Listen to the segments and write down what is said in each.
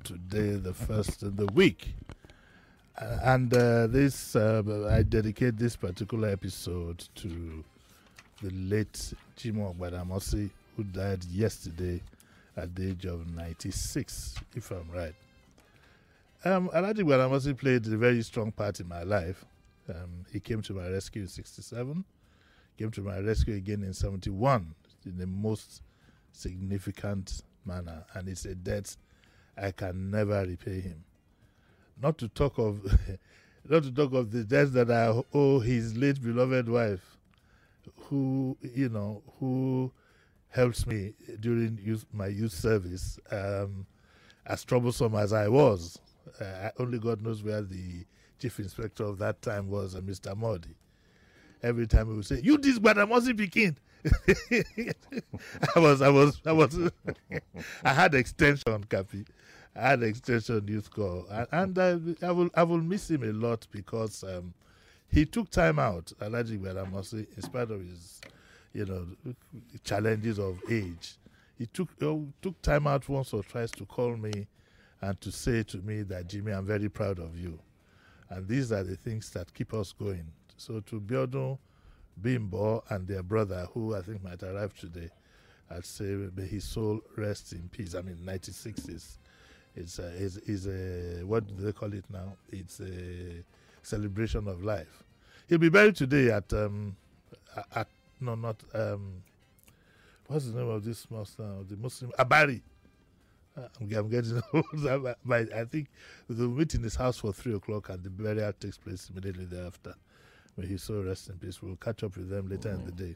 today, the first in the week. I dedicate this particular episode to the late Jimoh Gbadamosi, who died yesterday at the age of 96, if I'm right. Alhaji Gbadamosi played a very strong part in my life. He came to my rescue in 67, came to my rescue again in 71 in the most significant manner, and it's a debt I can never repay him. Not to talk of the debt that I owe his late beloved wife, who helped me during my youth service, as troublesome as I was. Only God knows where the chief inspector of that time was, Mr. Modi. Every time he would say, "You this Gbadamosi pikin." I had extension, Cappy. I had extension youth corps, and I will miss him a lot because he took time out, Alhaji Gbadamosi, in spite of his, challenges of age. He took time out once or twice to call me and to say to me that, "Jimmy, I'm very proud of you." And these are the things that keep us going. So to Biodun, Bimbo, and their brother, who I think might arrive today, I'd say may his soul rest in peace. I mean, 96 is a what do they call it now? It's a celebration of life. He'll be buried today at what's the name of this mosque now? The Muslim Abari. I'm getting old. I think they'll meet in his house for 3 o'clock, and the burial takes place immediately thereafter. May his soul rest in peace. We'll catch up with them later in the day.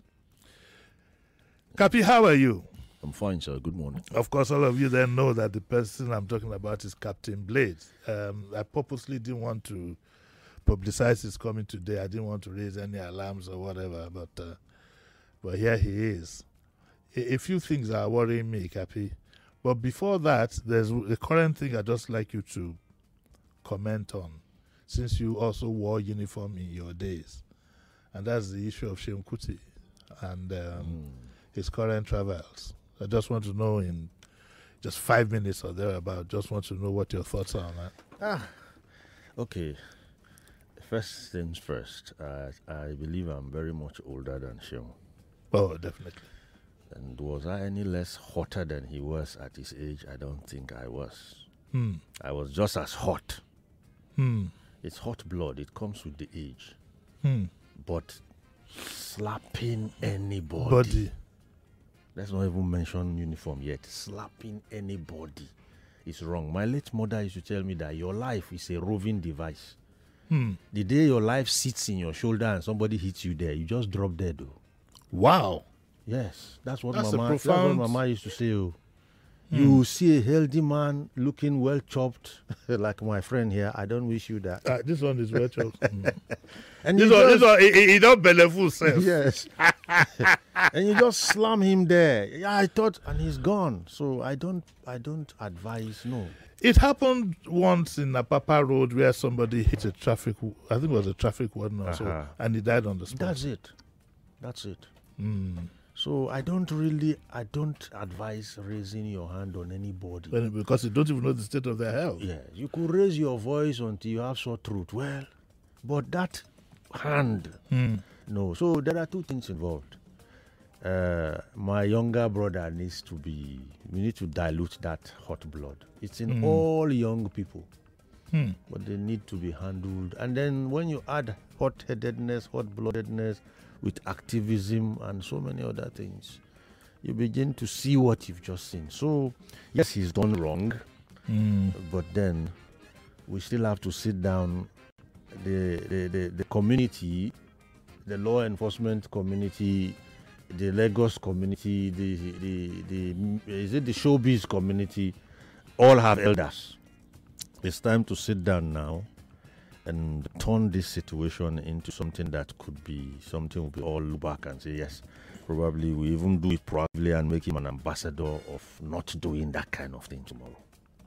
Kapi, how are you? I'm fine, sir. Good morning. Of course, all of you then know that the person I'm talking about is Captain Blades. I purposely didn't want to publicize his coming today. I didn't want to raise any alarms or whatever, but here he is. A few things are worrying me, Capi. But before that, there's a current thing I'd just like you to comment on, since you also wore uniform in your days. And that's the issue of Seun Kuti and his current travels. I just want to know in just 5 minutes or thereabout, just want to know what your thoughts are on that. Okay. First things first, I believe I'm very much older than Seun. Oh, definitely. And was I any less hotter than he was at his age? I don't think I was. I was just as hot. It's hot blood. It comes with the age. But slapping anybody. Let's not even mention uniform yet. Slapping anybody is wrong. My late mother used to tell me that your life is a roving device. The day your life sits in your shoulder and somebody hits you there, you just drop dead. Though. Wow. Yes, that's what Mama used to say. You see a healthy man looking well chopped, like my friend here. I don't wish you that. This one is well chopped. And this one, he don't belly self. Yes. And you just slam him there. Yeah, I thought, and he's gone. So I don't advise, no. It happened once in Apapa Road where somebody hit a traffic, I think it was a traffic warden or so, and he died on the spot. That's it. So I don't advise raising your hand on anybody. Because you don't even know the state of their health. Yeah, you could raise your voice until you have sore throat. Well, but that hand, no. So there are two things involved. My younger brother we need to dilute that hot blood. It's in all young people. But they need to be handled. And then when you add hot-headedness, hot-bloodedness, with activism and so many other things, you begin to see what you've just seen. So, yes, he's done wrong, but then we still have to sit down. The community, the law enforcement community, the Lagos community, the showbiz community, all have elders. It's time to sit down now and turn this situation into something that could be something we all look back and say, yes, probably we even do it proudly and make him an ambassador of not doing that kind of thing tomorrow.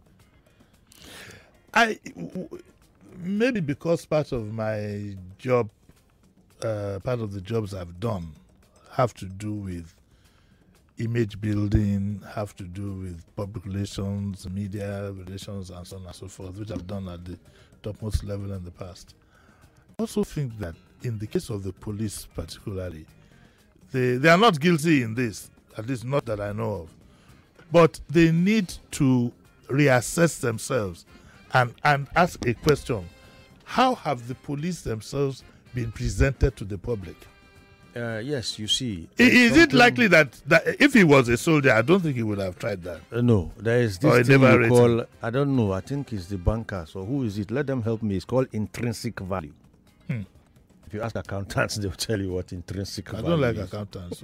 Maybe because part of my job, part of the jobs I've done have to do with image building, have to do with public relations, media relations, and so on and so forth, which I've done at the topmost level in the past. I also think that in the case of the police particularly, they are not guilty in this, at least not that I know of. But they need to reassess themselves and ask a question. How have the police themselves been presented to the public? Yes, you see. Is it likely that if he was a soldier, I don't think he would have tried that? No, there is this thing you call, I don't know, I think it's the bankers, or who is it? Let them help me. It's called intrinsic value. If you ask accountants, they'll tell you what intrinsic value is. I don't like accountants.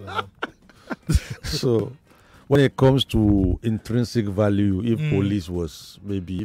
So, when it comes to intrinsic value, if police was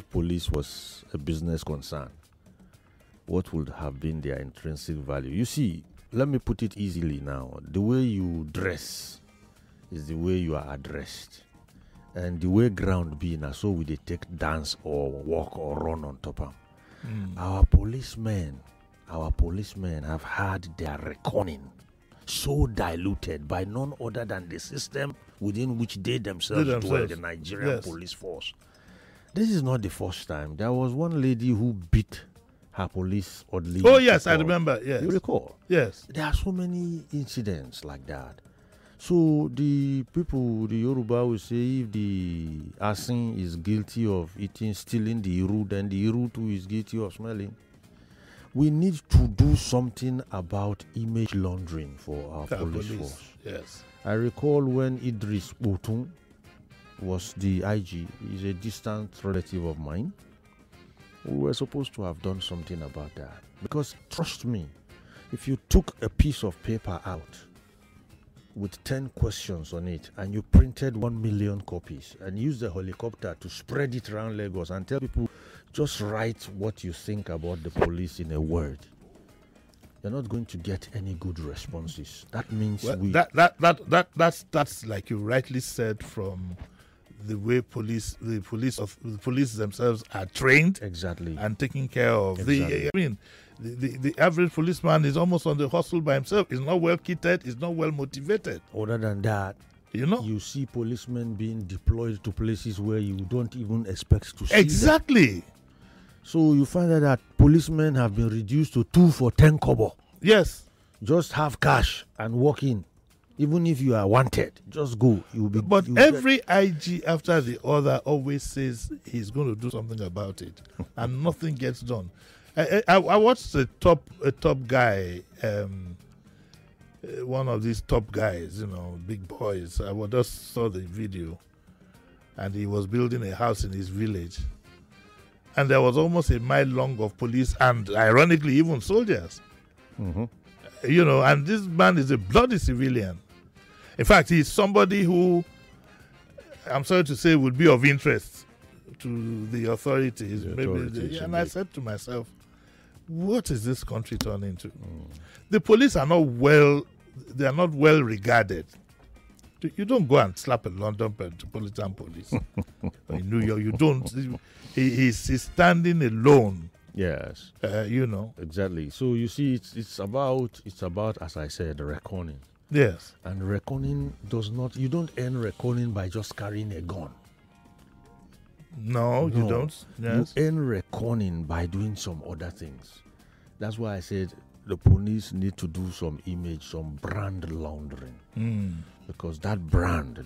a business concern, what would have been their intrinsic value? You see, let me put it easily now. The way you dress is the way you are addressed. And the way ground be now, so we they take dance or walk or run on top of them. Our policemen have had their reckoning so diluted by none other than the system within which they themselves dwell, the Nigerian police force. This is not the first time. There was one lady who beat her police oddly. Oh, yes, I remember. Yes. You recall? Yes. There are so many incidents like that. So the Yoruba will say if the Asin is guilty of stealing the Iru, then the Iru too is guilty of smelling. We need to do something about image laundering for our police force. Yes. I recall when Idris Botun was the IG. He's a distant relative of mine. We were supposed to have done something about that. Because trust me, if you took a piece of paper out with 10 questions on it and you printed 1 million copies and used a helicopter to spread it around Lagos and tell people, just write what you think about the police in a word, you're not going to get any good responses. That means that's like you rightly said, from the way the police themselves are trained, exactly, and taken care of. Exactly. The average policeman is almost on the hustle by himself. He's not well kitted. He's not well motivated. Other than that, you see policemen being deployed to places where you don't even expect to see exactly. them. So you find out that policemen have been reduced to 2 for 10 kobo. Yes. Just have cash and walk in. Even if you are wanted, just go. But every IG after the other always says he's going to do something about it, and nothing gets done. I watched a top guy, one of these top guys, big boys. I just saw the video, and he was building a house in his village, and there was almost a mile long of police and, ironically, even soldiers. And this man is a bloody civilian. In fact, he's somebody who, I'm sorry to say, would be of interest to the authorities. And I said to myself, what is this country turning into? The police are not well regarded. You don't go and slap a London Metropolitan Police. In New York, you don't. He's standing alone. Yes. Exactly. So you see, it's about, as I said, reckoning. Yes. And reckoning you don't earn reckoning by just carrying a gun. No, you don't. Yes. You earn reckoning by doing some other things. That's why I said the police need to do some brand laundering. Because that brand,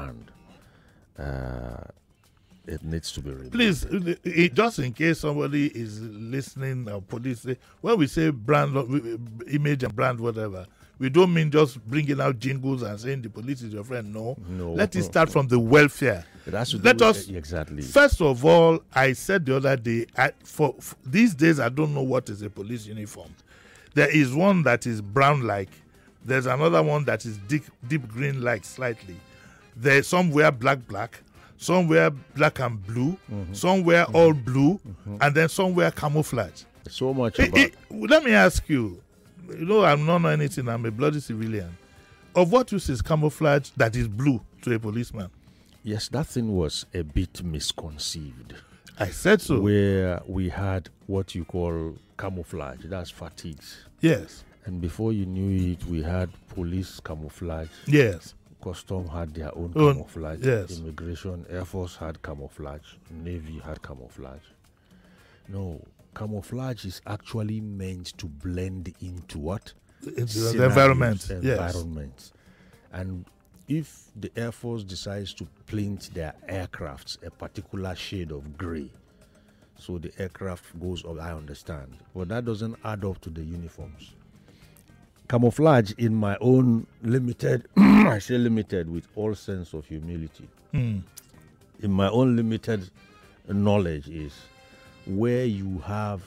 it needs to be removed. Please, just in case somebody is listening, police say, when we say brand, image and brand, whatever, we don't mean just bringing out jingles and saying the police is your friend. No. Let it start from the welfare. Let us exactly. First of all, I said the other day, for these days, I don't know what is a police uniform. There is one that is brown like. There's another one that is deep green like slightly. There's somewhere black, somewhere black and blue, somewhere all blue, and then somewhere camouflage. So much about. Let me ask you. I'm not anything. I'm a bloody civilian. Of what use is camouflage that is blue to a policeman? Yes, that thing was a bit misconceived. I said so. Where we had what you call camouflage. That's fatigues. Yes. And before you knew it, we had police camouflage. Yes. Custom had their own Oh, camouflage. yes. Immigration, Air Force had camouflage. Navy had camouflage. No, camouflage is actually meant to blend into what? Into the Scenarios, environment. Yes. environments. And if the Air Force decides to paint their aircrafts a particular shade of gray, so the aircraft goes up, I understand. But that doesn't add up to the uniforms. Camouflage, in my own limited, I say limited with all sense of humility, Mm. in my own limited knowledge, is where you have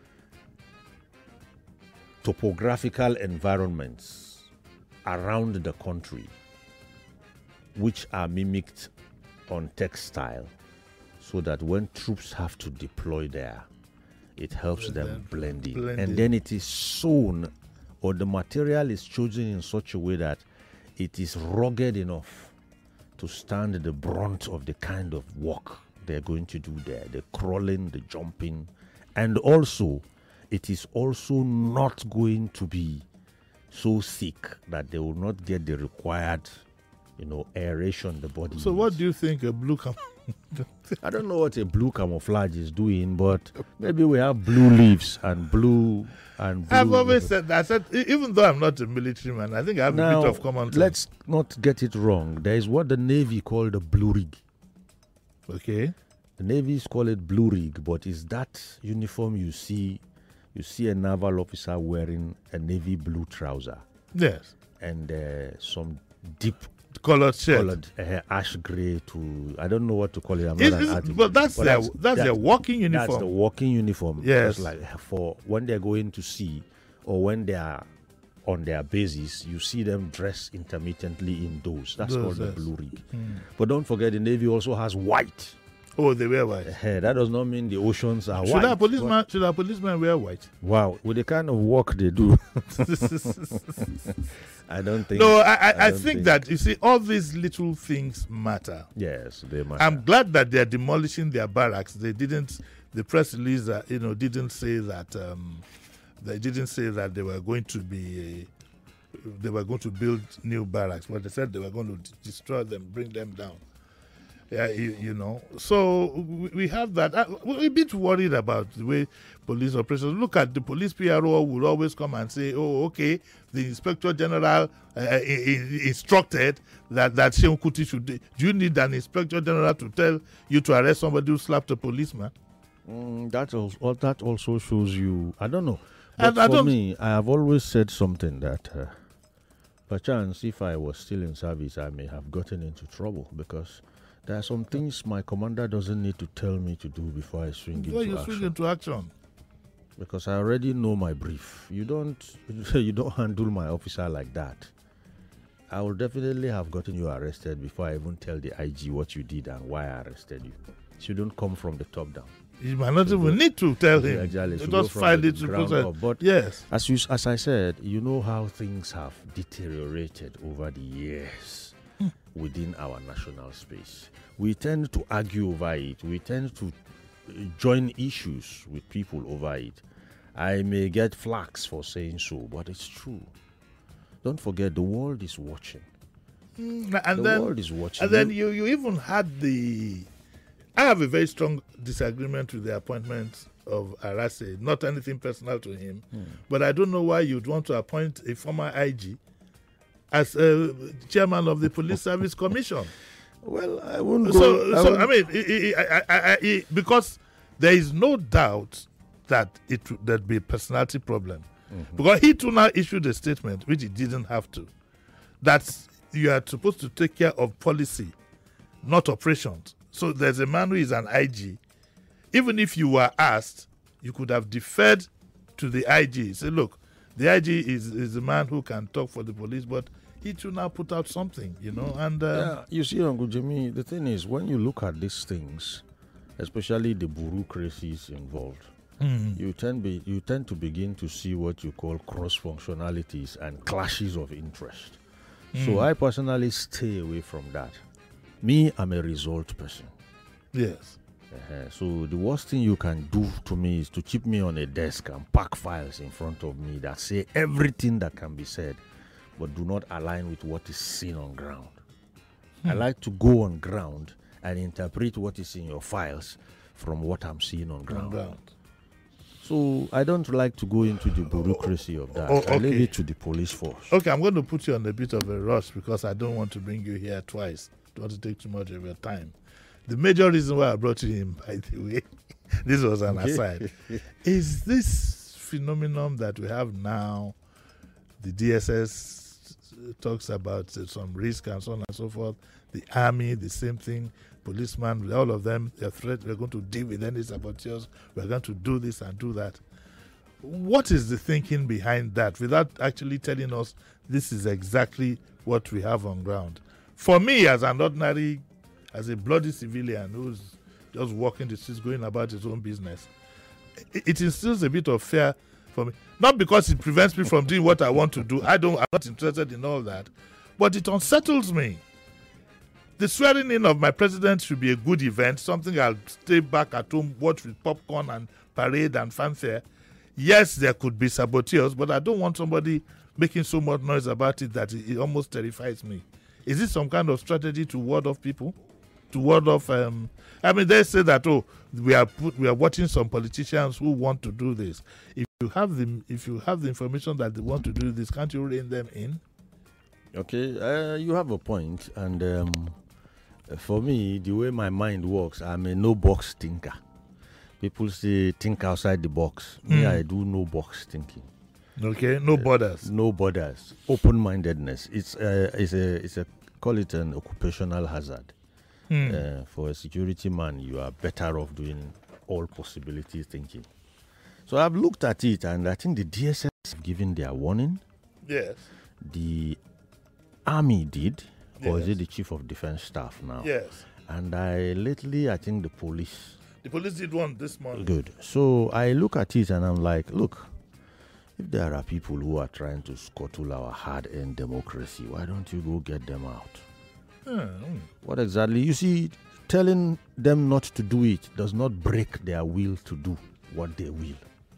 topographical environments around the country which are mimicked on textile, so that when troops have to deploy there, it helps them blend in. And then it is sewn, or the material is chosen in such a way that it is rugged enough to stand the brunt of the kind of work they're going to do there, the crawling, the jumping, and also it is also not going to be so thick that they will not get the required, aeration the body So needs. what do you think a blue I don't know what a blue camouflage is doing, but maybe we have blue leaves and blue. I've always said that. I said, even though I'm not a military man, I think I have a bit of common sense. Let's not get it wrong. There is what the Navy call the blue rig. Okay. The Navy's call it blue rig, but is that uniform you see a naval officer wearing a navy blue trouser Yes. and some deep Colored shirt. colored ash gray to, I don't know what to call it. I'm not an artist. But that's But their working uniform. That's the working uniform. Yes. Just like for when they're going to sea or when they are on their bases, you see them dress intermittently in those. That's Those, called the yes. blue rig. But don't forget, the Navy also has white. Oh, they wear white. That does not mean the oceans are Should white. our policeman wear white? Wow, with the kind of work they do, I don't think. No, I don't think that, you see, all these little things matter. Yes, they matter. I'm glad that they're demolishing their barracks. They didn't. The press release, didn't say that. They didn't say that they were going to be. They were going to build new barracks, but they said they were going to destroy them, bring them down. Yeah, So we have that. We're a bit worried about the way police operations. Look at the police PRO would always come and say, "Oh, okay, the Inspector General instructed that Seun Kuti should." Do you need an Inspector General to tell you to arrest somebody who slapped a policeman? That also shows you. I don't know. And But for me, I have always said something that, perchance, if I was still in service, I may have gotten into trouble because there are some things my commander doesn't need to tell me to do before I swing Before into you action. swing into action. Because I already know my brief. You don't handle my officer like that. I will definitely have gotten you arrested before I even tell the IG what you did and why I arrested you. It shouldn't come from the top down. You might not even need to tell him. Exactly. You Should go just from file the it to ground process. up. But Yes. as I said, you know how things have deteriorated over the years within our national space. We tend to argue over it. We tend to join issues with people over it. I may get flack for saying so, but it's true. Don't forget, the world is watching. The world is watching. And then you even had I have a very strong disagreement with the appointment of Arase. Not anything personal to him, but I don't know why you'd want to appoint a former IG as chairman of the Police Service Commission. Well, I wouldn't go. Because there is no doubt that there'd be a personality problem. Because he too now issued a statement, which he didn't have to, that you are supposed to take care of policy, not operations. So there's a man who is an IG. Even if you were asked, you could have deferred to the IG. Say, look, the IG is a man who can talk for the police, but he too now put out something, and you see, Uncle Jimmy, the thing is, when you look at these things, especially the bureaucracies involved, you tend to begin to see what you call cross functionalities and clashes of interest. So I personally stay away from that. Me, I'm a result person. yes. So the worst thing you can do to me is to keep me on a desk and pack files in front of me that say everything that can be said, but do not align with what is seen on ground. I like to go on ground and interpret what is in your files from what I'm seeing on ground. So I don't like to go into the bureaucracy of that. I leave it to the police force. Okay, I'm going to put you on a bit of a rush because I don't want to bring you here twice. Don't want to take too much of your time. The major reason why I brought you in, by the way, this was an aside, is this phenomenon that we have now. The DSS talks about some risk and so on and so forth. The army, the same thing. Policemen, all of them, they're threat. We're going to deal with any saboteurs. We're going to do this and do that. What is the thinking behind that without actually telling us this is exactly what we have on ground? For me, as an ordinary, as a bloody civilian who's just walking the streets, going about his own business, it instills a bit of fear for me. Not because it prevents me from doing what I want to do. I'm not interested in all that. But it unsettles me. The swearing in of my president should be a good event, something I'll stay back at home, watch with popcorn and parade and fanfare. Yes, there could be saboteurs, but I don't want somebody making so much noise about it that it almost terrifies me. Is it some kind of strategy to ward off people? To ward off, they say that, we are watching some politicians who want to do this. If you have the information that they want to do this, can't you rein them in? Okay, you have a point, and for me, the way my mind works, I'm a no-box thinker. People say think outside the box. Me, I do no-box thinking. Okay, no borders. No borders. Open-mindedness. It's a call it an occupational hazard. For a security man, you are better off doing all possibilities thinking. So I've looked at it, and I think the DSS have given their warning. Yes. The Army did. Or is it the Chief of Defense Staff now? Yes. And I think the police. The police did one this morning. Good. So I look at it and I'm like, look, if there are people who are trying to scuttle our hard-earned democracy, why don't you go get them out? What exactly? You see, telling them not to do it does not break their will to do what they will.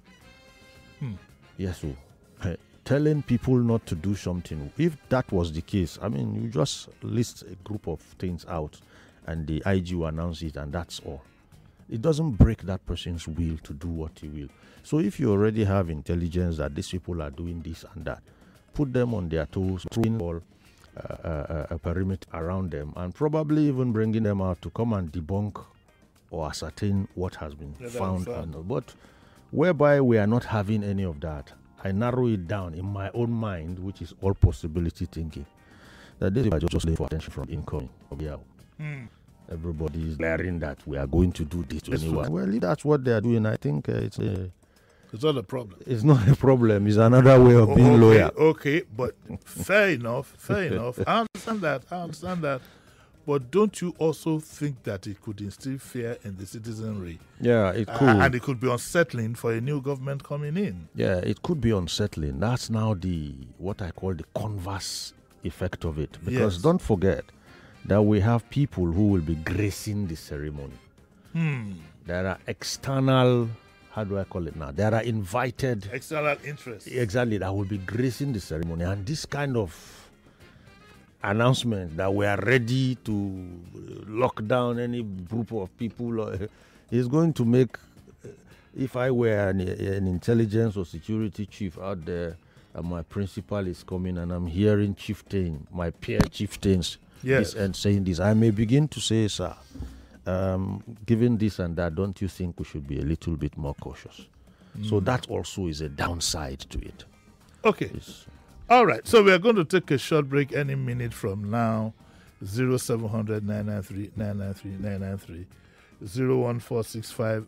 Yes, so. Telling people not to do something, if that was the case, you just list a group of things out and the IG will announce it and that's all. It doesn't break that person's will to do what he will. So if you already have intelligence that these people are doing this and that, put them on their toes, throwing all a perimeter around them and probably even bringing them out to come and debunk or ascertain what has been found. But whereby we are not having any of that, I narrow it down in my own mind, which is all possibility thinking. That this is just looking for attention from incoming. Everybody is glaring that we are going to do this to anyone. Well, if that's what they are doing, I think it's not a problem. It's not a problem. It's another way of being loyal. Okay, but fair enough. I understand that. But don't you also think that it could instill fear in the citizenry? Yeah, it could. And it could be unsettling for a new government coming in. Yeah, it could be unsettling. That's now what I call the converse effect of it. Because don't forget that we have people who will be gracing the ceremony. There are external, how do I call it now? There are invited... external interests. Exactly, that will be gracing the ceremony. And this kind of announcement that we are ready to lock down any group of people is going to make, if I were an intelligence or security chief out there and my principal is coming and I'm hearing chieftain, my peer chieftains and saying this, I may begin to say, sir, given this and that, don't you think we should be a little bit more cautious? So that also is a downside to it. Okay. All right, so we are going to take a short break any minute from now. 0700 993 993 993 01465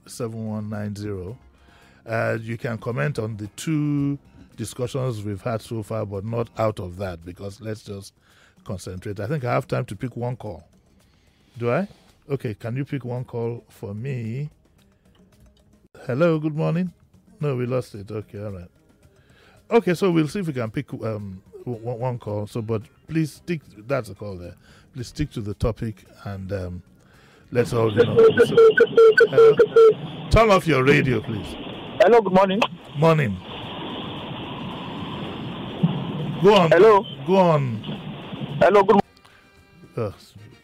7190. You can comment on the two discussions we've had so far, but not out of that, because let's just concentrate. I think I have time to pick one call. Do I? Okay, can you pick one call for me? Hello, good morning. No, we lost it. Okay, all right. Okay, so we'll see if we can pick one call. So, but please stick. That's a call there. Please stick to the topic, and let's all hello? Turn off your radio, please. Hello. Good morning. Morning. Go on. Hello. Go on. Hello. Good.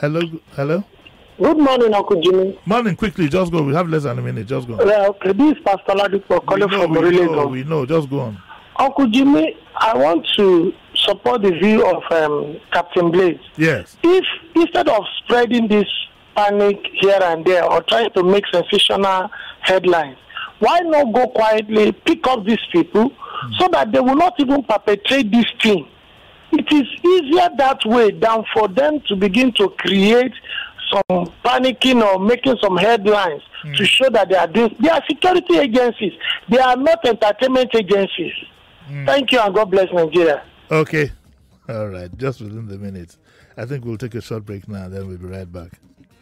Hello. Good morning, Uncle Jimmy. Morning, quickly, just go. We have less than a minute. Just go. Okay, this is Pastor Ladipo calling from Orilego. We know. Just go on. Uncle Jimmy, I want to support the view of Captain Blaze. Yes. If instead of spreading this panic here and there or trying to make sensational headlines, why not go quietly, pick up these people so that they will not even perpetrate this thing? It is easier that way than for them to begin to create some panicking or making some headlines to show that they are security agencies. They are not entertainment agencies. Thank you and God bless Nigeria. Okay. All right. Just within the minutes. I think we'll take a short break now, then we'll be right back.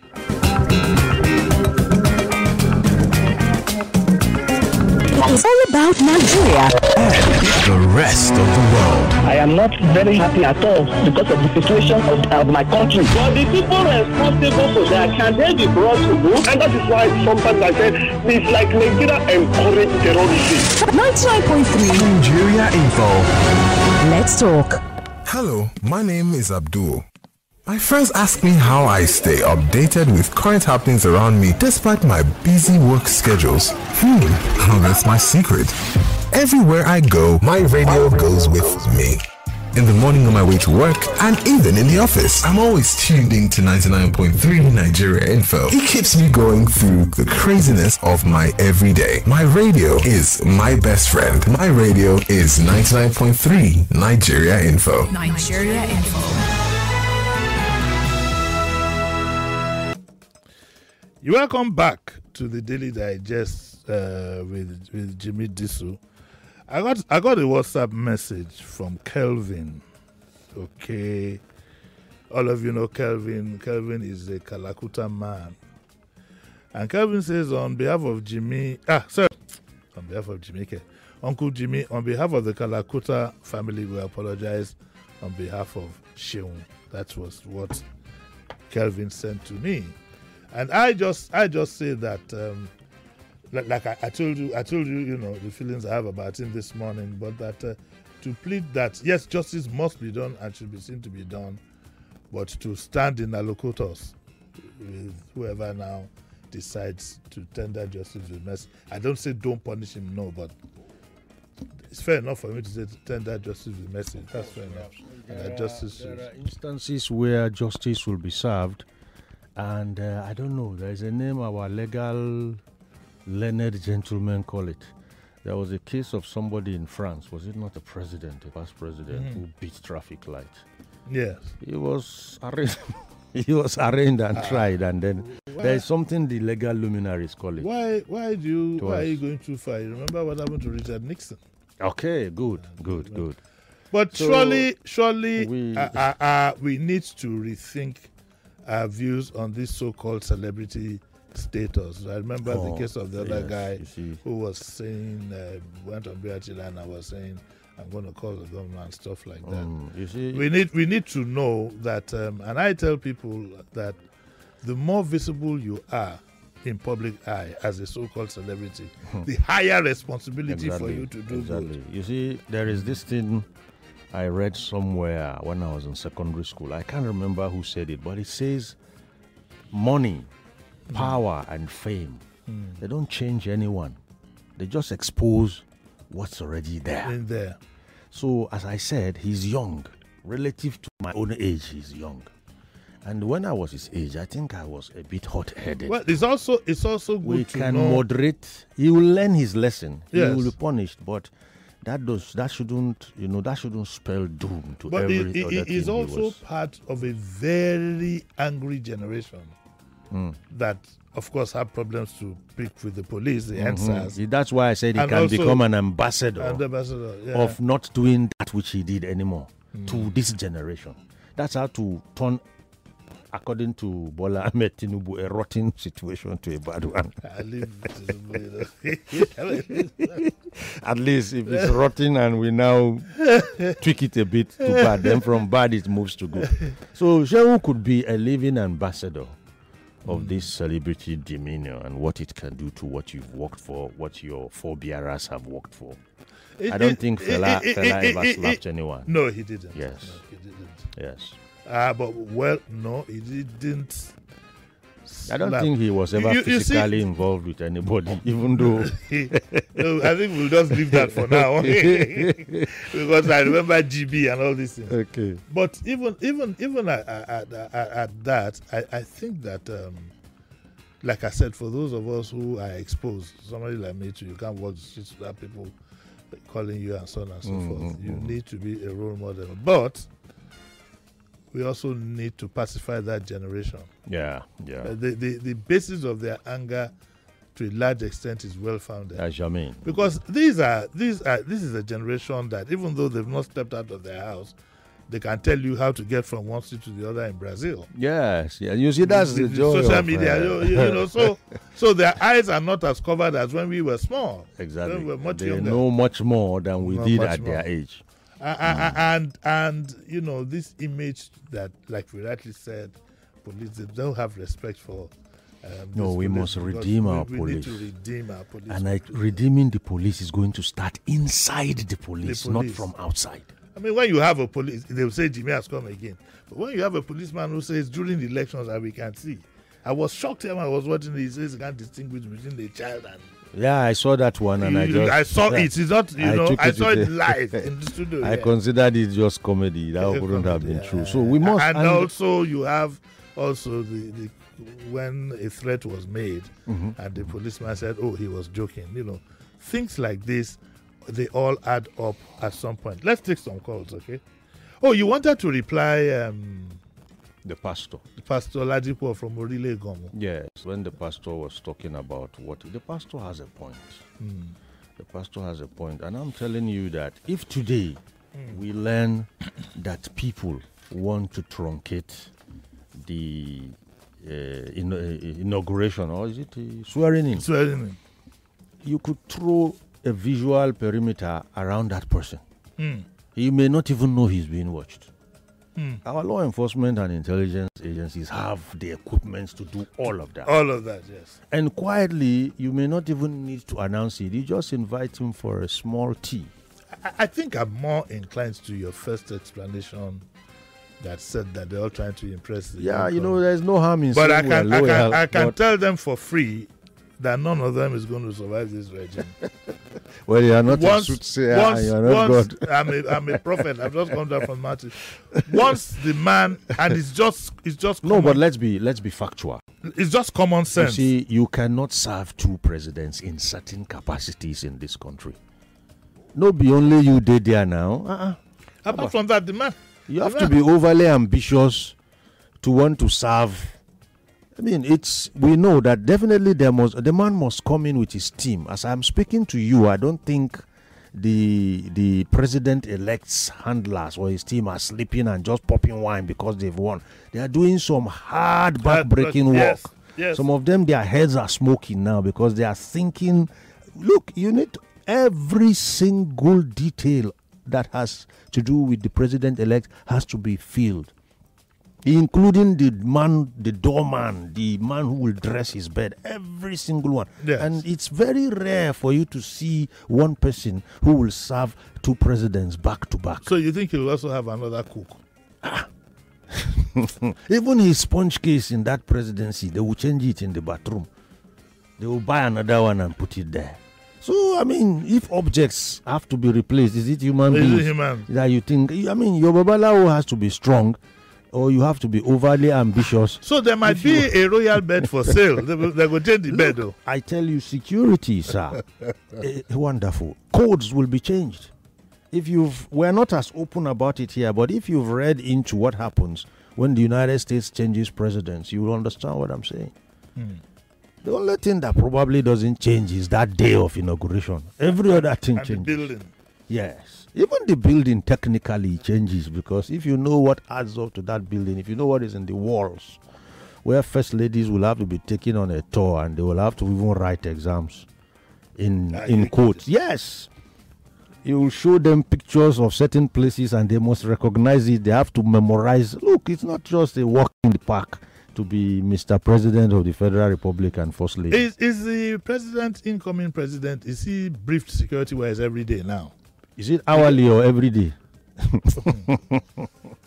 It's all about Nigeria and the rest of the world. I am not very happy at all because of the situation of my country. But the people responsible for that, can they be brought to book? And that is why sometimes I said it's like Nigeria encourage terrorism. 99.3 Nigeria Info. Let's talk. Hello, my name is Abdul. My friends ask me how I stay updated with current happenings around me despite my busy work schedules. Oh, that's my secret. Everywhere I go, my radio goes with me. In the morning on my way to work and even in the office, I'm always tuned in to 99.3 Nigeria Info. It keeps me going through the craziness of my everyday. My radio is my best friend. My radio is 99.3 Nigeria Info. Nigeria Info. You're welcome back to the Daily Digest with Jimmy Disu. I got a WhatsApp message from Kelvin. Okay, all of you know Kelvin. Kelvin is a Kalakuta man, and Kelvin says on behalf of Uncle Jimmy, on behalf of the Kalakuta family, we apologize on behalf of Sheung. That was what Kelvin sent to me. And I just say that, like I told you, you know, the feelings I have about him this morning, but that to plead that, yes, justice must be done and should be seen to be done, but to stand in allocutus with whoever now decides to tender justice with mercy. I don't say don't punish him, no, but it's fair enough for me to say to tender justice with mercy. That's fair enough. There are instances where justice will be served. And I don't know, there's a name our legal learned gentlemen call it. There was a case of somebody in France, was it not a president, a past president, who beat traffic lights? Yes. He was arraigned and tried, and then there's something the legal luminaries call it. Why are you going too far? You remember what happened to Richard Nixon? Okay, good. But so surely we need to rethink our views on this so-called celebrity status. I remember the case of the other guy who was saying, went on BRT and I was saying, I'm going to call the government and stuff like that. We need to know that, and I tell people that the more visible you are in public eye as a so-called celebrity, the higher responsibility for you to do good. You see, there is this thing I read somewhere when I was in secondary school. I can't remember who said it, but it says money, power, and fame, they don't change anyone. They just expose what's already there. In there. So, as I said, he's young. Relative to my own age, he's young. And when I was his age, I think I was a bit hot-headed. Well, it's also good to know. We can moderate. He will learn his lesson. Yes. He will be punished, but that shouldn't spell doom to every other thing. But he's also part of a very angry generation that, of course, have problems to pick with the police, the NSAS. That's why I said he can become an ambassador of not doing that which he did anymore to this generation. That's how to turn, according to Bola Ahmed Tinubu, a rotten situation to a bad one. At least if it's rotten and we now tweak it a bit to bad, then from bad it moves to good. So Shehu could be a living ambassador of this celebrity demeanor and what it can do to what you've worked for, what your forebearers have worked for. I don't think Fela ever slapped anyone. No, he didn't. Yes. No, he didn't. Yes. But well, no, he didn't. I don't slap. think he was ever You see- physically involved with anybody, even though. No, I think we'll just leave that for now. Because I remember GB and all these things. Okay. But even at that, I think that, like I said, for those of us who are exposed, somebody like me too, you can't walk the streets without people calling you and so on and so forth. You need to be a role model. But we also need to pacify that generation. Yeah. The basis of their anger, to a large extent, is well founded. As you mean. Because this is a generation that, even though they've not stepped out of their house, they can tell you how to get from one city to the other in Brazil. Yes. Yeah. You see, that's the joy social of, media. You know, so their eyes are not as covered as when we were small. Exactly. When we were much They younger. know much more than we Know did much at their more. age. And you know, this image that, like we rightly said, police, they don't have respect for. No, this we police must because redeem our we police. need to redeem our police. And redeeming the police is going to start inside the police, not police. from outside. I mean, when you have a police, they will say Jimmy has come again. But when you have a policeman who says during the elections that we can see, I was shocked when I was watching it. He says he can't distinguish between the child and. Yeah, I saw that one, and I saw it. It's not, I saw it with live in the studio. I yeah. considered it just comedy. That wouldn't have been true. So we must. And also, you have also the when a threat was made, and the policeman said, "Oh, he was joking." You know, things like this, they all add up at some point. Let's take some calls, okay? Oh, you wanted to reply, the pastor. Pastor Ladipo from Orile Gomo. Yes, when the pastor was talking about what the pastor has a point. The pastor has a point, and I'm telling you that if today we learn that people want to truncate the inauguration, or is it swearing in? Swearing in. You could throw a visual perimeter around that person. He may not even know he's being watched. Our law enforcement and intelligence agencies have the equipment to do all of that. All of that, yes. And quietly, you may not even need to announce it. You just invite him for a small tea. I think I'm more inclined to your first explanation that said that they're all trying to impress the Yeah, young there's no harm in But saying I can tell them for free that none of them is going to survive this regime. Well, you are not a soothsayer, and you are not God. I'm a prophet. I've just come down from Matthew. Once the man, and it's just No, but let's be factual. It's just common You sense. see, you cannot serve two presidents in certain capacities in this country. No, be only you did there now. Apart from that, the man. You have to be overly ambitious to want to serve. I mean, we know that definitely the man must come in with his team. As I'm speaking to you, I don't think the president-elect's handlers or his team are sleeping and just popping wine because they've won. They are doing some hard, back-breaking work. Yes. Some of them, their heads are smoking now because they are thinking, look, you need every single detail that has to do with the president-elect has to be filled, including the doorman, the man who will dress his bed, every single one. Yes. And it's very rare for you to see one person who will serve two presidents back to back. So you think he will also have another cook? Even his sponge case in that presidency, they will change it in the bathroom. They will buy another one and put it there. So, I mean, if objects have to be replaced, is it human Is beings it human? that you think? I mean, your babalawo has to be strong, or you have to be overly ambitious. So there might be a royal bed for sale. They will change the bed, though. I tell you, security, sir, wonderful. Codes will be changed. We're not as open about it here, but if you've read into what happens when the United States changes presidents, you will understand what I'm saying. The only thing that probably doesn't change is that day of inauguration. Every other thing And changes. the building. Yes. Even the building technically changes, because if you know what adds up to that building, if you know what is in the walls, where first ladies will have to be taken on a tour and they will have to even write exams in quotes. Yes. You will show them pictures of certain places and they must recognize it. They have to memorize. Look, it's not just a walk in the park to be Mr. President of the Federal Republic and First Lady. Is the incoming president, is he briefed security-wise every day now? Is it hourly or every day?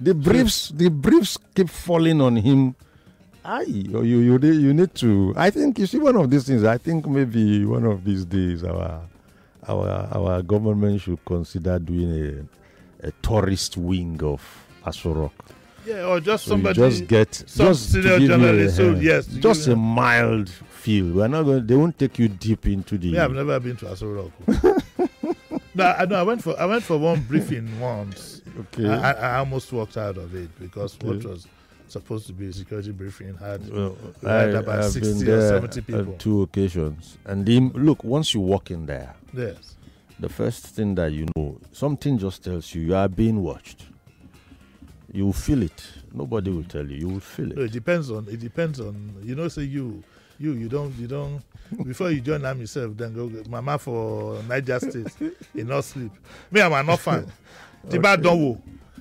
The briefs keep falling on him. You need to. I think you see one of these things. I think maybe one of these days our government should consider doing a tourist wing of Aso Rock. Yeah, or just So somebody. some senior journalist. So yes, just a mild feel. We're not going. They won't take you deep into the. Yeah, I've never been to Aso Rock. No, I went for one briefing once. Okay. I almost walked out of it because what was supposed to be a security briefing had about 60 or 70 people. On 2 occasions. And look, once you walk in there, Yes. the first thing that you know, something just tells you are being watched. You will feel it. Nobody will tell you. You will feel it. No, it depends on say you don't before you join army yourself, then go mama for Niger State in not sleep. Me, I'm an orphan. Tiba don't wo.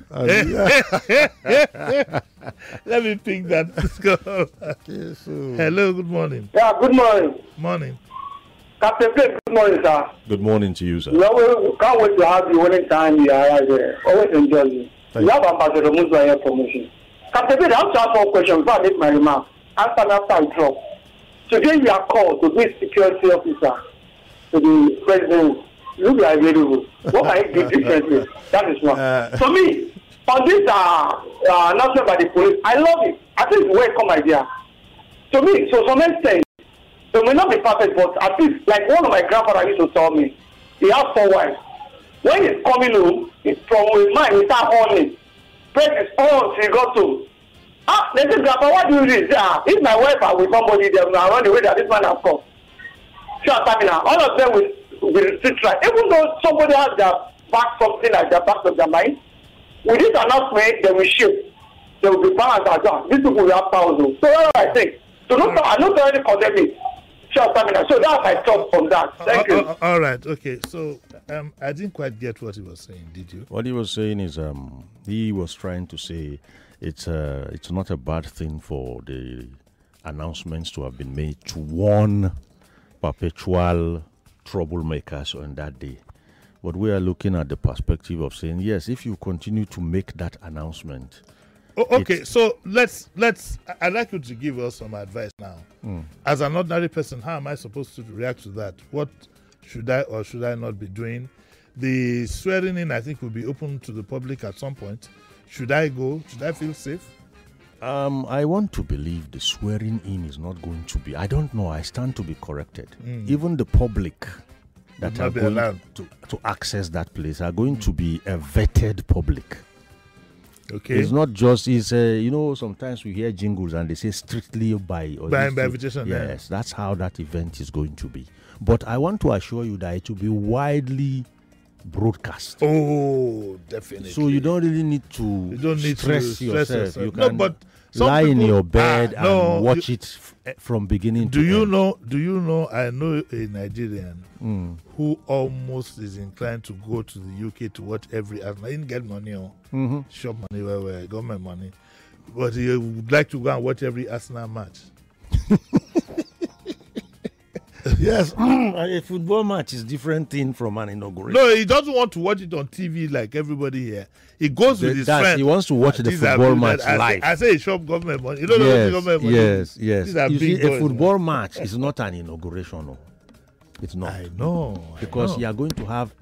Let me pick that. Let's go. Okay, so Hello, good morning. Yeah, good morning. Morning. Captain Blake, good morning, sir. good morning to you, sir. We can't wait to have you anytime you are there. Always enjoy you. Thank You have Ambassador Musa here promotion. Captain Blake, I have to ask one question before I make my remarks. Answer after I drop. Today you are called to be security officer to the president. You be available. What can you do differently? That is one. For me, on this announcement by the police, I love it. I think it's a welcome idea. To me, so some extent, it may not be perfect, but at least, like one of my grandfather used to tell me, he has 4 wives. When he's coming home, it's from his mind, he start horning. Press his horn till he got to. They say, Grandpa, why do you do this? If my wife are with somebody, they will run away that this man has come. Sure, Tamina, all of them will still try. Even though somebody has their back something like their back of their mind, with this announcement, they will shift. They will be balanced as well. These people will have power. So that's what I think. So I'm not already condemning. Sure, Tamina. So that's my thought from that. Thank you. All right. Okay. So I didn't quite get what he was saying. Did you? What he was saying is he was trying to say it's not a bad thing for the announcements to have been made to warn perpetual troublemakers on that day. But we are looking at the perspective of saying, yes, if you continue to make that announcement. Okay, so I'd like you to give us some advice now. As an ordinary person, how am I supposed to react to that? What should I or should I not be doing? The swearing in, I think, will be open to the public at some point. Should I go? Should I feel safe? I want to believe the swearing in is not going to be. I don't know. I stand to be corrected. Even the public that are going to access that place are going to be a vetted public. Okay. It's not just, sometimes we hear jingles and they say strictly by invitation. Yes, that's how that event is going to be. But I want to assure you that it will be widely broadcast. Oh, definitely. So you don't really need to stress yourself. You can lie in your bed and watch it from beginning to end. Do you know, I know a Nigerian who almost is inclined to go to the UK to watch every Arsenal. He didn't get money or shop money, where government money. But he would like to go and watch every Arsenal match. Yes, a football match is different thing from an inauguration. No, he doesn't want to watch it on TV like everybody here. He goes with his friends. He wants to watch the football match live. I say he shop government money. You don't know the government money. Yes. You see, a football match is not an inauguration. No. It's not. I know. Because you are going to have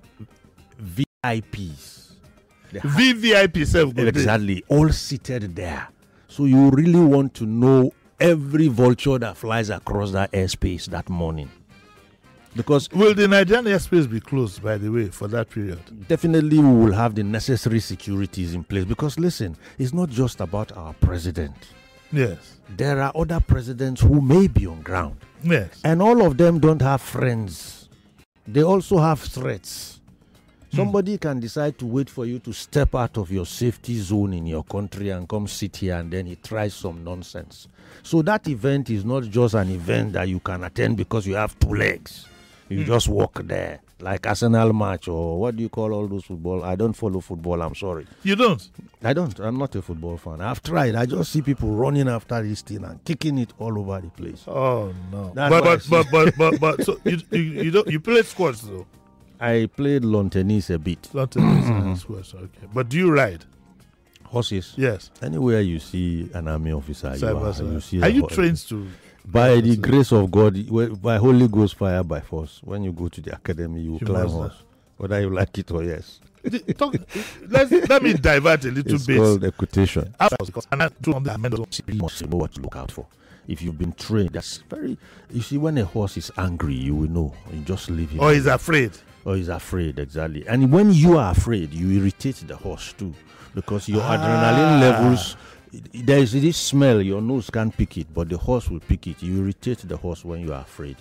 VIPs. VVIP self. Exactly. All seated there. So you really want to know every vulture that flies across that airspace that morning. Because will the Nigerian airspace be closed, by the way, for that period? Definitely we will have the necessary securities in place. Because listen, it's not just about our president. Yes. There are other presidents who may be on ground. Yes. And all of them don't have friends. They also have threats. Somebody can decide to wait for you to step out of your safety zone in your country and come sit here, and then he tries some nonsense. So that event is not just an event that you can attend because you have 2 legs. You just walk there, like Arsenal match or what do you call all those football? I don't follow football, I'm sorry. You don't? I don't. I'm not a football fan. I've tried. I just see people running after this thing and kicking it all over the place. Oh, no. But so you played squash, though? I played lawn tennis a bit. Lawn tennis and squash, okay. But do you ride? Horses. Yes. Anywhere you see an army officer, you see. Are you trained to? By the grace of God, by Holy Ghost fire by force. When you go to the academy, you climb horse, whether you like it or yes. Let me divert a little bit. It's called equitation. You must know what to look out for. If you've been trained, that's very. You see, when a horse is angry, you will know. You just leave him. Or he's afraid. Or he's afraid, exactly. And when you are afraid, you irritate the horse too, because your adrenaline levels. There is this smell. Your nose can't pick it, but the horse will pick it. You irritate the horse when you are afraid.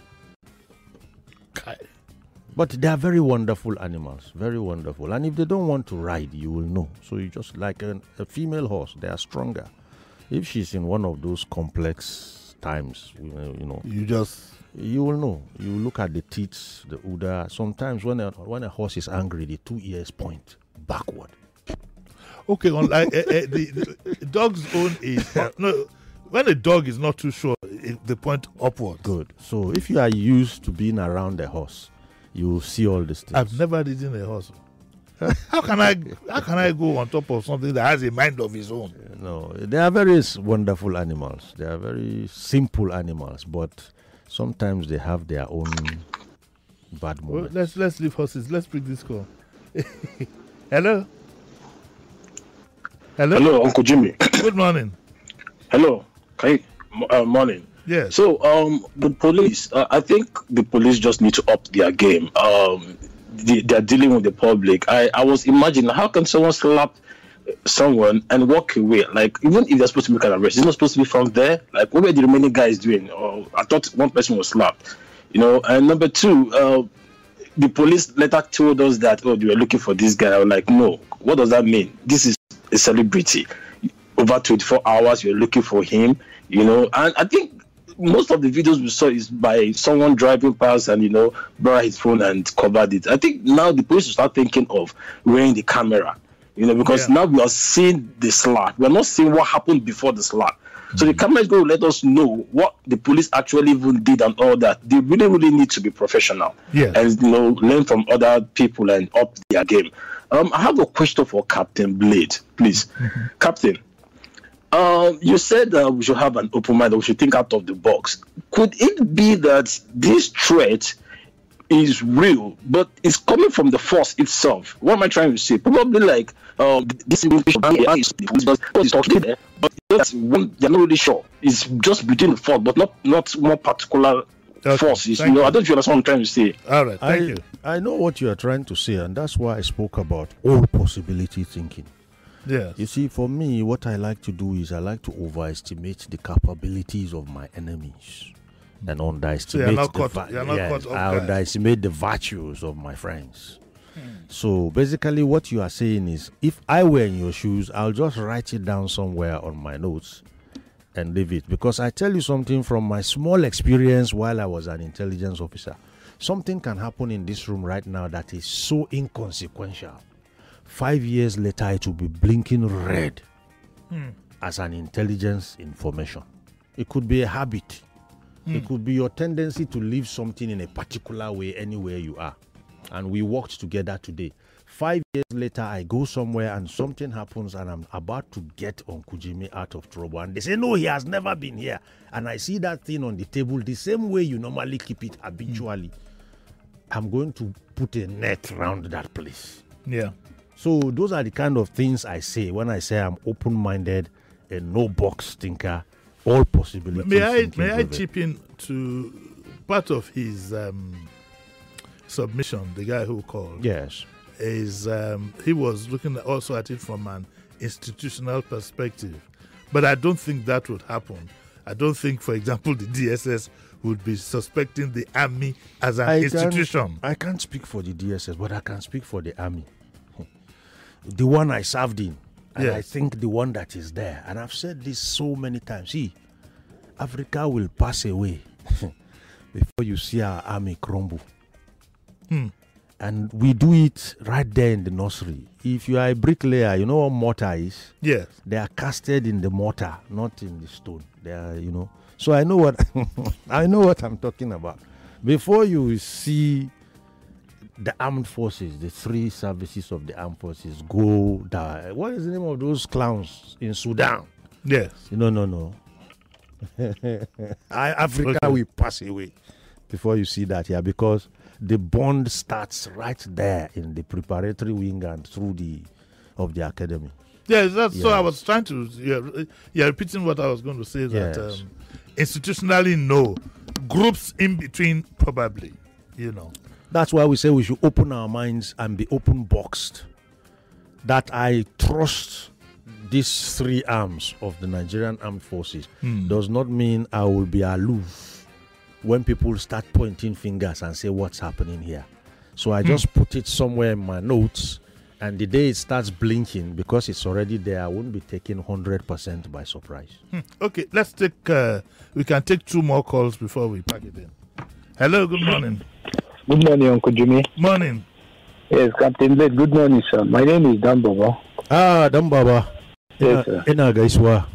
But they are very wonderful animals, very wonderful. And if they don't want to ride, you will know. So you just like a female horse, they are stronger. If she's in one of those complex times, you will know. You look at the teeth, the udder. Sometimes when a horse is angry, the 2 ears point backward. Okay, unlike the dog's own is no. When a dog is not too sure, they point upward. Good. So if you are used to being around a horse, you will see all these things. I've never ridden a horse. How can I go on top of something that has a mind of its own? No, they are very wonderful animals. They are very simple animals, but sometimes they have their own bad moments. Well, let's leave horses. Let's pick this call. Hello. Hello, Uncle Jimmy. Good morning. Hello. Morning. Yes. So, the police, I think the police just need to up their game. They're dealing with the public. I was imagining, how can someone slap someone and walk away? Like, even if they're supposed to make an arrest, it's not supposed to be from there. Like, what were the remaining guys doing? I thought one person was slapped. And number two, the police later told us that, they were looking for this guy. I was like, no. What does that mean? This is a celebrity. Over 24 hours, you're looking for him, and I think most of the videos we saw is by someone driving past and, brought his phone and covered it. I think now the police will start thinking of wearing the camera, because now we are seeing the slap. We're not seeing what happened before the slap. So the camera is going to let us know what the police actually even did and all that. They really, really need to be professional and, learn from other people and up their game. I have a question for Captain Blade, please. Mm-hmm. Captain, you said we should have an open mind, we should think out of the box. Could it be that this threat is real, but it's coming from the force itself? What am I trying to say? Probably like this information is talking there, but they're not really sure. It's just between the force, but not more particular forces. I don't know if you understand what I'm trying to say. All right, thank you. I know what you are trying to say, and that's why I spoke about all possibility thinking. Yes. You see, for me, what I like to do is I like to overestimate the capabilities of my enemies and underestimate underestimate the virtues of my friends. So basically what you are saying is, if I were in your shoes, I'll just write it down somewhere on my notes and leave it. Because I tell you something from my small experience while I was an intelligence officer. Something can happen in this room right now that is so inconsequential. 5 years later, it will be blinking red as an intelligence information. It could be a habit. It could be your tendency to leave something in a particular way anywhere you are. And we worked together today. 5 years later, I go somewhere and something happens and I'm about to get Uncle Jimmy out of trouble. And they say, no, he has never been here. And I see that thing on the table the same way you normally keep it habitually. I'm going to put a net around that place. Yeah. So those are the kind of things I say when I say I'm open-minded, a no-box thinker, all possibilities. May I chip in to part of his submission, the guy who called? Yes. Is he was looking also at it from an institutional perspective. But I don't think that would happen. I don't think, for example, the DSS would be suspecting the army as an institution. I can't speak for the DSS, but I can speak for the army. The one I served in, and I think the one that is there. And I've said this so many times. See, Africa will pass away before you see our army crumble. And we do it right there in the nursery. If you are a bricklayer, you know what mortar is? Yes. They are casted in the mortar, not in the stone. They are, So I know what I know what I'm talking about. Before you see the armed forces, the three services of the armed forces go down. What is the name of those clowns in Sudan? Yes. No. Africa will pass away before you see that here, because the bond starts right there in the preparatory wing and through the academy. Yes, so I was trying to. You're repeating what I was going to say. That institutionally, no. Groups in between, probably. That's why we say we should open our minds and be open boxed. That I trust these three arms of the Nigerian Armed Forces does not mean I will be aloof when people start pointing fingers and say what's happening here. So I just put it somewhere in my notes, and the day it starts blinking, because it's already there, I won't be taken 100% by surprise. Okay, let's take. We can take 2 more calls before we pack it in. Hello, good morning. Good morning, Uncle Jimmy. Morning. Yes, Captain Blade. Good morning, sir. My name is Dan Baba. Dan Baba. Yes, sir. Yes, sir.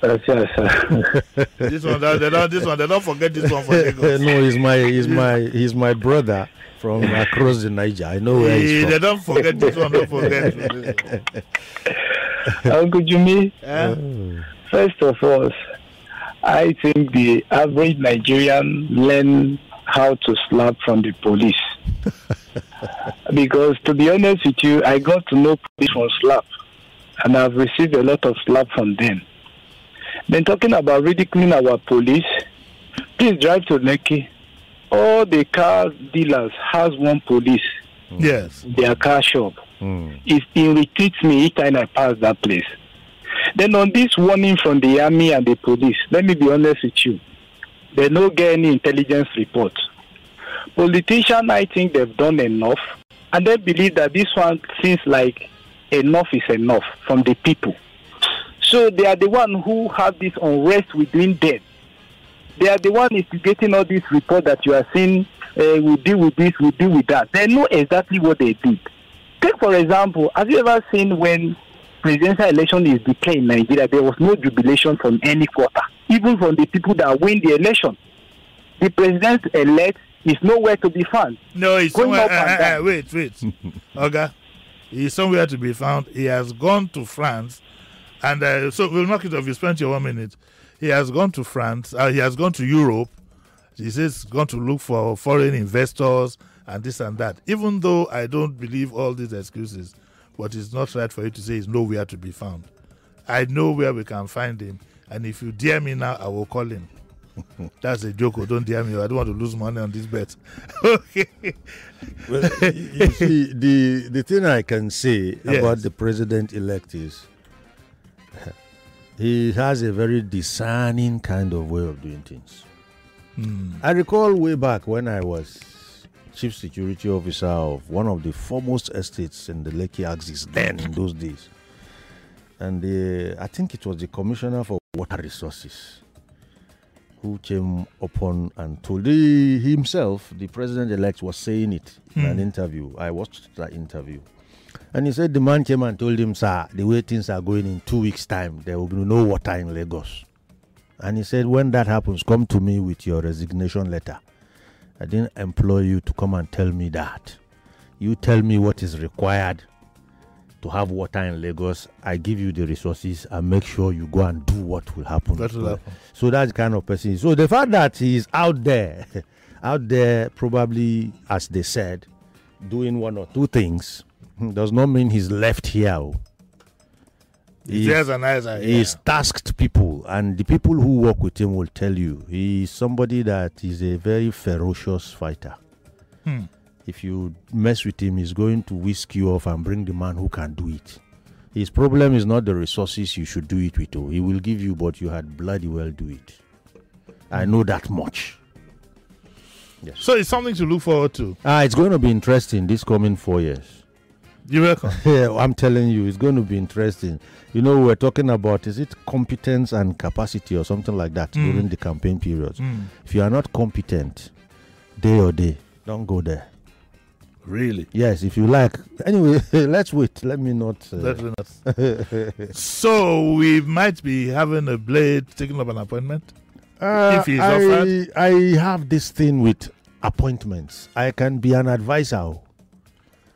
This one, they don't forget this one for Lagos. No, he's my brother from across the Niger. I know where he's from. They don't forget this one. Don't forget. Uncle Jimmy. First of all, I think the average Nigerian learn how to slap from the police. Because to be honest with you, I got to know police from slap, and I've received a lot of slap from them. Then talking about ridiculing our police, please drive to Lekki. All the car dealers has one police. Yes. Their car shop. It irritates me each time I pass that place. Then on this warning from the army and the police, let me be honest with you. They don't get any intelligence report. Politicians, I think they've done enough, and they believe that this one seems like enough is enough from the people. So they are the one who have this unrest within them. They are the one instigating all these reports that you are seeing. We deal with this, we deal with that. They know exactly what they did. Take for example, have you ever seen when presidential election is declared in Nigeria, there was no jubilation from any quarter, even from the people that win the election. The president-elect is nowhere to be found. No, he's somewhere. Wait. Okay. He's somewhere to be found. He has gone to France, and so we'll knock it off. You spent your 1 minute. He has gone to France. He has gone to Europe. He says he's going to look for foreign investors and this and that. Even though I don't believe all these excuses, but it's not right for you to say he's nowhere to be found. I know where we can find him, and if you dare me now, I will call him. That's a joke. Don't dare me. I don't want to lose money on this bet. Okay. Well, you see, the thing I can say about the president-elect is he has a very discerning kind of way of doing things. I recall way back when I was chief security officer of one of the foremost estates in the Lekki axis then in those days. And I think it was the commissioner for water resources who came upon and told himself, the president-elect was saying it in an interview. I watched that interview. And he said the man came and told him, sir, the way things are going in 2 weeks' time, there will be no water in Lagos. And he said, when that happens, come to me with your resignation letter. I didn't employ you to come and tell me that. You tell me what is required to have water in Lagos. I give you the resources and make sure you go and do what will happen. So that's the kind of person. So the fact that he is out there probably, as they said, doing one or two things, does not mean he's left here. He's tasked people, and the people who work with him will tell you he's somebody that is a very ferocious fighter. If you mess with him, he's going to whisk you off and bring the man who can do it. His problem is not the resources you should do it with. He will give you, but you had bloody well do it. I know that much. Yes. So it's something to look forward to. It's going to be interesting this coming 4 years. You reckon? Yeah, I'm telling you, it's going to be interesting. You know, we're talking about, is it competence and capacity or something like that during the campaign periods. If you are not competent, day, don't go there. Really? Yes, if you like. Anyway, let's wait. Let me not. So we might be having a Blade taking up an appointment? If he's offered? I have this thing with appointments. I can be an advisor.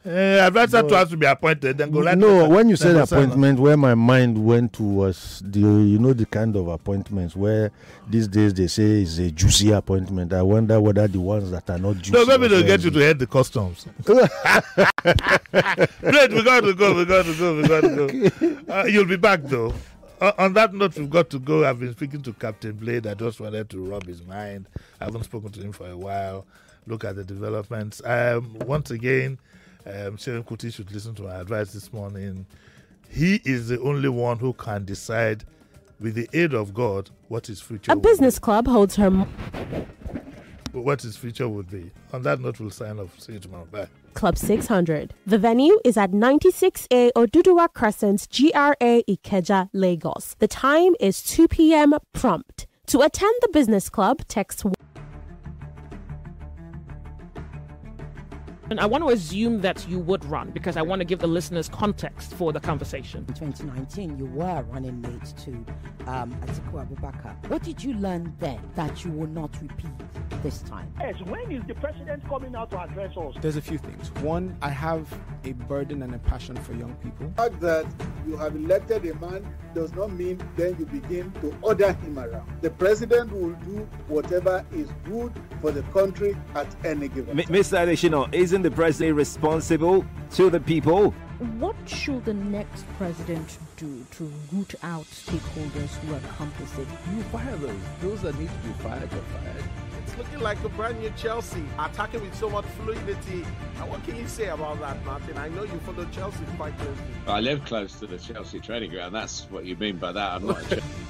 Advisor to has to be appointed. Then go right. No, when you said appointment, where my mind went to was the kind of appointments where these days they say is a juicy appointment. I wonder whether the ones that are not juicy. No, maybe they'll get you to head the customs. Great, we got to go. You'll be back though. On that note, we've got to go. I've been speaking to Captain Blade. I just wanted to rub his mind. I haven't spoken to him for a while. Look at the developments. Once again, Seun Kuti should listen to my advice this morning. He is the only one who can decide, with the aid of God, what his future A business club holds her... what his future would be. On that note, we'll sign off. See you tomorrow. Bye. Club 600. The venue is at 96A Oduduwa Crescent, GRA Ikeja, Lagos. The time is 2 p.m. prompt. To attend the business club, text... And I want to assume that you would run because I want to give the listeners context for the conversation. In 2019, you were running mate to Atiku Abubakar. What did you learn then that you will not repeat this time? Yes, when is the president coming out to address us? There's a few things. One, I have a burden and a passion for young people. The fact that you have elected a man does not mean then you begin to order him around. The president will do whatever is good for the country at any given time. Mr. Adesina, isn't the president responsible to the people? What should the next president do to root out stakeholders who are complicit? You fire those. Those that need to be fired are fired. It's looking like a brand new Chelsea, attacking with so much fluidity. And what can you say about that, Martin? I know you follow Chelsea quite closely. I live close to the Chelsea training ground. That's what you mean by that. I'm not a Chelsea.